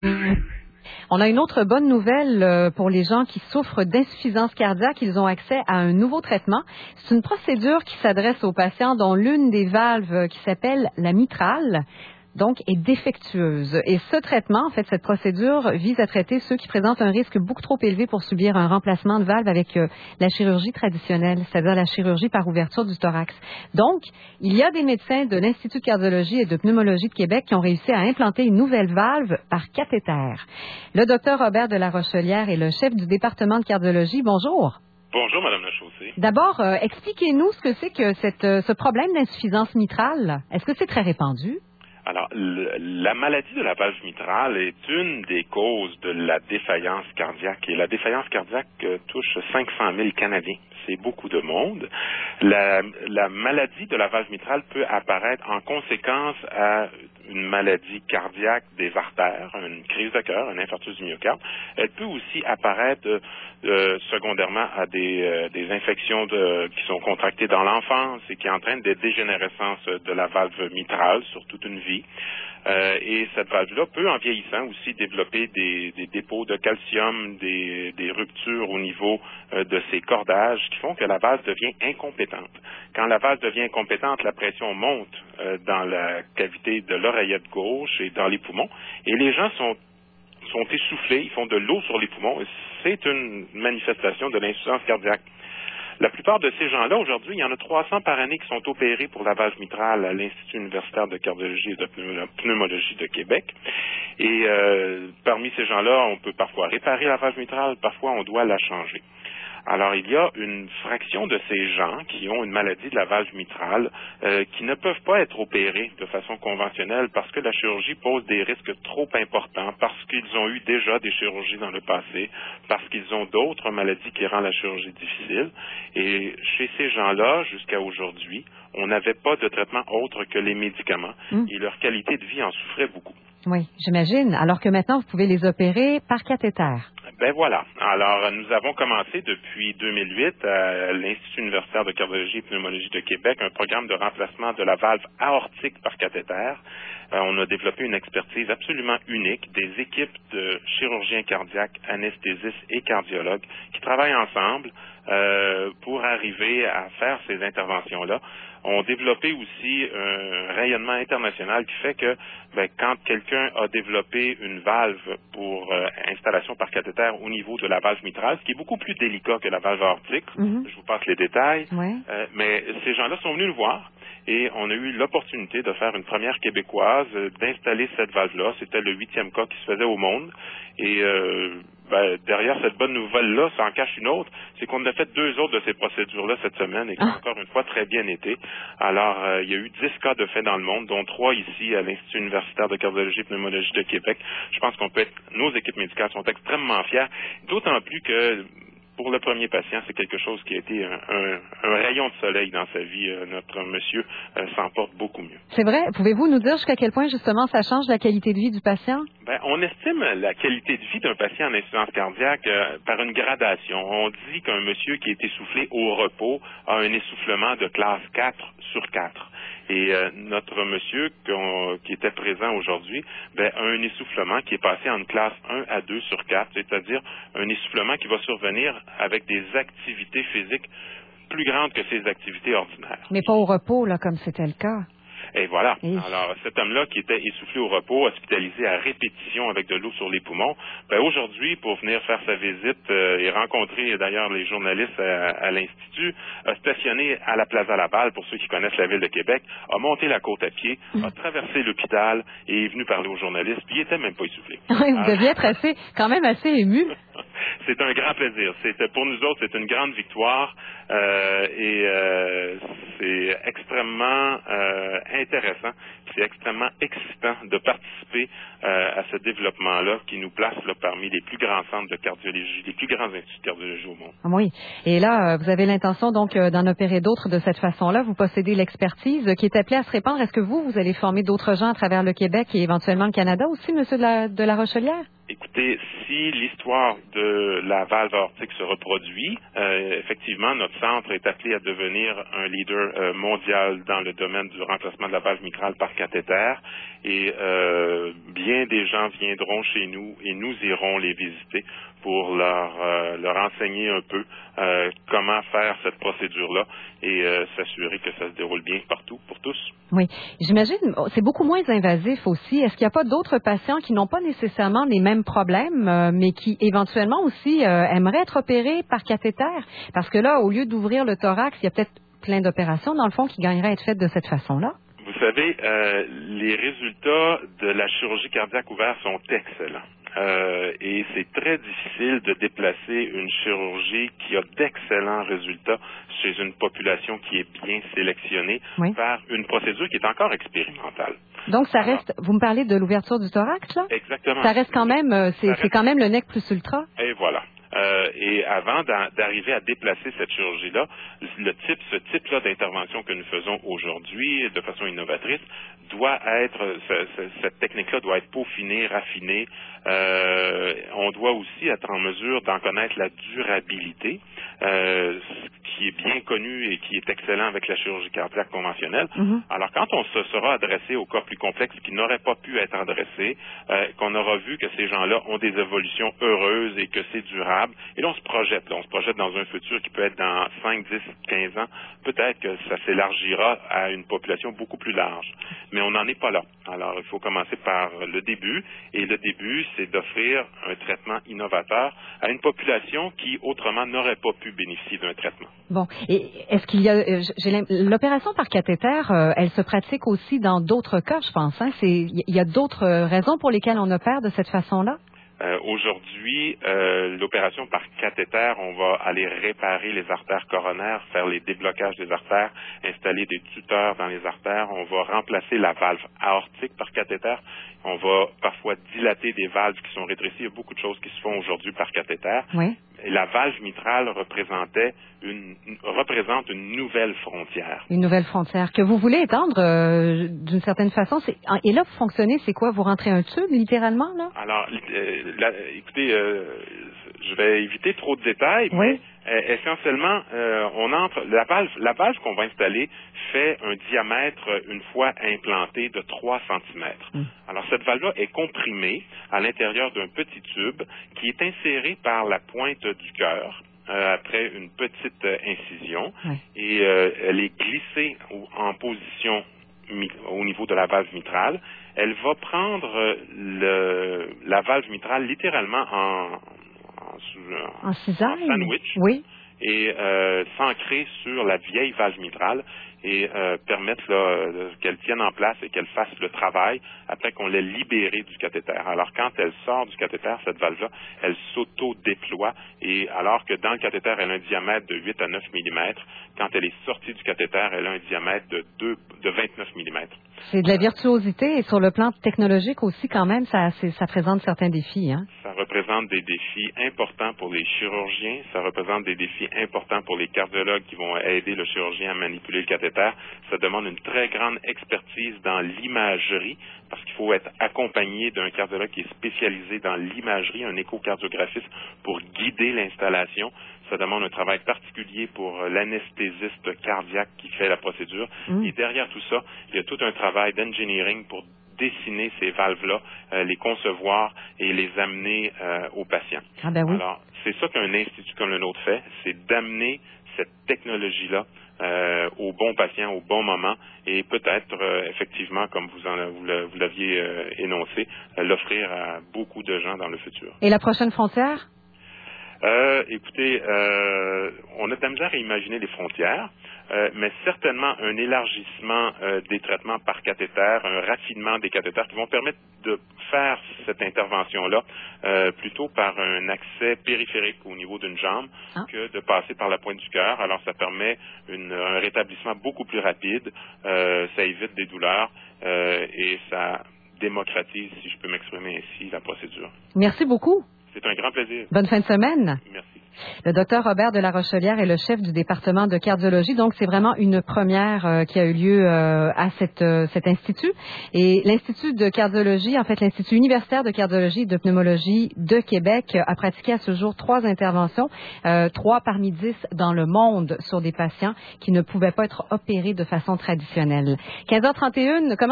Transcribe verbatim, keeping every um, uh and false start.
On a une autre bonne nouvelle euh, pour les gens qui souffrent d'insuffisance cardiaque. Ils ont accès à un nouveau traitement. C'est une procédure qui s'adresse aux patients dont l'une des valves euh, qui s'appelle la mitrale, donc, est défectueuse. Et ce traitement, en fait, cette procédure vise à traiter ceux qui présentent un risque beaucoup trop élevé pour subir un remplacement de valve avec euh, la chirurgie traditionnelle, c'est-à-dire la chirurgie par ouverture du thorax. Donc, il y a des médecins de l'Institut de cardiologie et de pneumologie de Québec qui ont réussi à implanter une nouvelle valve par cathéter. Le docteur Robert de la Rochelière est le chef du département de cardiologie. Bonjour. Bonjour, Madame Lachaussée. D'abord, euh, expliquez-nous ce que c'est que cette, euh, ce problème d'insuffisance mitrale. Est-ce que c'est très répandu? Alors, le, la maladie de la valve mitrale est une des causes de la défaillance cardiaque. Et la défaillance cardiaque euh, touche cinq cent mille Canadiens. C'est beaucoup de monde. La, la maladie de la valve mitrale peut apparaître en conséquence à une maladie cardiaque des artères, une crise de cœur, un infarctus du myocarde. Elle peut aussi apparaître euh, euh, secondairement à des, euh, des infections de, qui sont contractées dans l'enfance et qui entraînent des dégénérescences de la valve mitrale sur toute une vie. Euh, et cette valve-là peut, en vieillissant, aussi développer des, des dépôts de calcium, des, des ruptures au niveau euh, de ses cordages qui font que la valve devient incompétente. Quand la valve devient incompétente, la pression monte euh, dans la cavité de l'oreillette gauche et dans les poumons. Et les gens sont, sont essoufflés, ils font de l'eau sur les poumons. Et c'est une manifestation de l'insuffisance cardiaque. La plupart de ces gens-là, aujourd'hui, il y en a trois cents par année qui sont opérés pour la valve mitrale à l'Institut universitaire de cardiologie et de pneumologie de Québec. Et euh, parmi ces gens-là, on peut parfois réparer la valve mitrale, parfois on doit la changer. Alors, il y a une fraction de ces gens qui ont une maladie de la valve mitrale euh, qui ne peuvent pas être opérés de façon conventionnelle parce que la chirurgie pose des risques trop importants, parce qu'ils ont eu déjà des chirurgies dans le passé, parce qu'ils ont d'autres maladies qui rendent la chirurgie difficile. Et chez ces gens-là, jusqu'à aujourd'hui, on n'avait pas de traitement autre que les médicaments mmh. et leur qualité de vie en souffrait beaucoup. Oui, j'imagine. Alors que maintenant, vous pouvez les opérer par cathéter. Ben voilà. Alors, nous avons commencé depuis deux mille huit à l'Institut universitaire de cardiologie et pneumologie de Québec un programme de remplacement de la valve aortique par cathéter. Euh, on a développé une expertise absolument unique, des équipes de chirurgiens cardiaques, anesthésistes et cardiologues qui travaillent ensemble euh, pour arriver à faire ces interventions-là. On a développé aussi un rayonnement international qui fait que ben, quand quelqu'un a développé une valve pour euh, installation par cathéter au niveau de la valve mitrale, ce qui est beaucoup plus délicat que la valve aortique, mm-hmm. je vous passe les détails, ouais. euh, mais ces gens-là sont venus nous voir et on a eu l'opportunité de faire une première québécoise, euh, d'installer cette valve-là. C'était le huitième cas qui se faisait au monde et euh, ben, derrière cette bonne nouvelle-là, ça en cache une autre, c'est qu'on a fait deux autres de ces procédures-là cette semaine et qui ont ah. encore une fois très bien été. Alors, euh, il y a eu dix cas de fait dans le monde, dont trois ici à l'Institut universitaire de cardiologie et pneumologie de Québec. Je pense qu'on peut être, nos équipes médicales sont extrêmement fières, d'autant plus que pour le premier patient, c'est quelque chose qui a été un, un, un rayon de soleil dans sa vie. Euh, notre monsieur euh, s'en porte beaucoup mieux. C'est vrai? Pouvez-vous nous dire jusqu'à quel point, justement, ça change la qualité de vie du patient? Ben, on estime la qualité de vie d'un patient en insuffisance cardiaque euh, par une gradation. On dit qu'un monsieur qui est essoufflé au repos a un essoufflement de classe quatre sur quatre. Et euh, notre monsieur qui était présent aujourd'hui ben, a un essoufflement qui est passé en classe un à deux sur quatre, c'est-à-dire un essoufflement qui va survenir avec des activités physiques plus grandes que ses activités ordinaires. Mais pas au repos, là, comme c'était le cas. Et voilà. Oui. Alors, cet homme-là qui était essoufflé au repos, hospitalisé à répétition avec de l'eau sur les poumons, ben aujourd'hui, pour venir faire sa visite euh, et rencontrer d'ailleurs les journalistes à, à l'Institut, a stationné à la Plaza Laval, pour ceux qui connaissent la ville de Québec, a monté la côte à pied, mmh. a traversé l'hôpital et est venu parler aux journalistes, puis il était même pas essoufflé. Oui, vous deviez être assez, quand même assez ému. C'est un grand plaisir. C'était, pour nous autres, c'est une grande victoire euh, et euh, c'est extrêmement euh, intéressant, c'est extrêmement excitant de participer euh, à ce développement-là qui nous place là, parmi les plus grands centres de cardiologie, les plus grands instituts de cardiologie au monde. Oui. Et là, vous avez l'intention donc d'en opérer d'autres de cette façon-là. Vous possédez l'expertise qui est appelée à se répandre. Est-ce que vous, vous allez former d'autres gens à travers le Québec et éventuellement le Canada aussi, Monsieur de la, de la Rochelière? Écoutez, si l'histoire de la valve aortique se reproduit, euh, effectivement, notre centre est appelé à devenir un leader euh, mondial dans le domaine du remplacement de la valve mitrale par cathéter. Et euh, bien des gens viendront chez nous et nous irons les visiter pour leur, euh, leur enseigner un peu euh, comment faire cette procédure-là et euh, s'assurer que ça se déroule bien partout pour tous. Oui, j'imagine, c'est beaucoup moins invasif aussi. Est-ce qu'il n'y a pas d'autres patients qui n'ont pas nécessairement les mêmes problèmes, euh, mais qui éventuellement aussi euh, aimeraient être opérés par cathéter? Parce que là, au lieu d'ouvrir le thorax, il y a peut-être plein d'opérations, dans le fond, qui gagneraient à être faites de cette façon-là. Vous savez, euh, les résultats de la chirurgie cardiaque ouverte sont excellents. Euh, et c'est très difficile de déplacer une chirurgie qui a d'excellents résultats chez une population qui est bien sélectionnée oui. par une procédure qui est encore expérimentale. Donc, ça Alors, reste, vous me parlez de l'ouverture du thorax, là? Exactement. Ça reste quand même, euh, c'est, reste... c'est quand même le nec plus ultra. Et voilà. Euh, et avant d'arriver à déplacer cette chirurgie-là, le type, ce type-là d'intervention que nous faisons aujourd'hui de façon innovatrice doit être, ce, ce, cette technique-là doit être peaufinée, raffinée. Euh, on doit aussi être en mesure d'en connaître la durabilité, euh, qui est bien connu et qui est excellent avec la chirurgie cardiaque conventionnelle. Mm-hmm. Alors, quand on se sera adressé aux cas plus complexes qui n'auraient pas pu être adressés, euh, qu'on aura vu que ces gens-là ont des évolutions heureuses et que c'est durable, et là, on se projette. Là, on se projette dans un futur qui peut être dans cinq, dix, quinze ans. Peut-être que ça s'élargira à une population beaucoup plus large. Mais on n'en est pas là. Alors, il faut commencer par le début. Et le début, c'est d'offrir un traitement innovateur à une population qui, autrement, n'aurait pas pu bénéficier d'un traitement. Bon. Et est-ce qu'il y a... J'ai l'opération par cathéter, euh, elle se pratique aussi dans d'autres cas, je pense. Hein? C'est, il y a d'autres raisons pour lesquelles on opère de cette façon-là? Euh, aujourd'hui, euh, l'opération par cathéter, on va aller réparer les artères coronaires, faire les déblocages des artères, installer des tuteurs dans les artères. On va remplacer la valve aortique par cathéter. On va parfois dilater des valves qui sont rétrécies. Il y a beaucoup de choses qui se font aujourd'hui par cathéter. Oui. Et la valve mitrale représentait une, représente une nouvelle frontière. Une nouvelle frontière que vous voulez étendre euh, d'une certaine façon. C'est, et là, vous fonctionnez, c'est quoi? Vous rentrez un tube, littéralement, là? Alors, euh, la, écoutez, euh, je vais éviter trop de détails, oui. mais euh, essentiellement, euh, on entre, la valve, la valve qu'on va installer fait un diamètre, une fois implantée, de trois centimètres. Mm. Alors, cette valve-là est comprimée à l'intérieur d'un petit tube qui est inséré par la pointe du cœur. Euh, après une petite euh, incision, oui. et euh, elle est glissée au, en position mi, au niveau de la valve mitrale. Elle va prendre euh, le, la valve mitrale littéralement en, en, en, en sandwich oui. et euh, s'ancrer sur la vieille valve mitrale et euh, permettre là, euh, qu'elle tienne en place et qu'elle fasse le travail après qu'on l'ait libérée du cathéter. Alors, quand elle sort du cathéter, cette valve-là, elle s'auto-déploie et alors que dans le cathéter, elle a un diamètre de huit à neuf millimètres, quand elle est sortie du cathéter, elle a un diamètre de, deux, de vingt-neuf millimètres. C'est de la virtuosité et sur le plan technologique aussi, quand même, ça, ça présente certains défis. Hein? Ça représente des défis importants pour les chirurgiens, ça représente des défis importants pour les cardiologues qui vont aider le chirurgien à manipuler le cathéter. Ça demande une très grande expertise dans l'imagerie parce qu'il faut être accompagné d'un cardiologue qui est spécialisé dans l'imagerie, un échocardiographiste pour guider l'installation. Ça demande un travail particulier pour l'anesthésiste cardiaque qui fait la procédure. Mmh. Et derrière tout ça, il y a tout un travail d'engineering pour dessiner ces valves-là, euh, les concevoir et les amener euh, aux patients. Ah ben oui. Alors, c'est ça qu'un institut comme le nôtre fait, c'est d'amener cette technologie-là euh, aux bons patients, au bon moment, et peut-être, euh, effectivement, comme vous, en, vous, vous l'aviez euh, énoncé, euh, l'offrir à beaucoup de gens dans le futur. Et la prochaine frontière? Euh, écoutez, euh, on a de la misère à imaginer les frontières, euh, mais certainement un élargissement euh, des traitements par cathéter, un raffinement des cathéters qui vont permettre de faire cette intervention-là euh, plutôt par un accès périphérique au niveau d'une jambe ah. que de passer par la pointe du cœur. Alors, ça permet une, un rétablissement beaucoup plus rapide, euh, ça évite des douleurs euh, et ça démocratise, si je peux m'exprimer ainsi, la procédure. Merci beaucoup. C'est un grand plaisir. Bonne fin de semaine. Merci. Le docteur Robert de la Rochelière est le chef du département de cardiologie, donc c'est vraiment une première euh, qui a eu lieu euh, à cette, euh, cet institut. Et l'Institut de cardiologie, en fait l'Institut universitaire de cardiologie et de pneumologie de Québec a pratiqué à ce jour trois interventions, euh, trois parmi dix dans le monde sur des patients qui ne pouvaient pas être opérés de façon traditionnelle. quinze heures trente et une, comment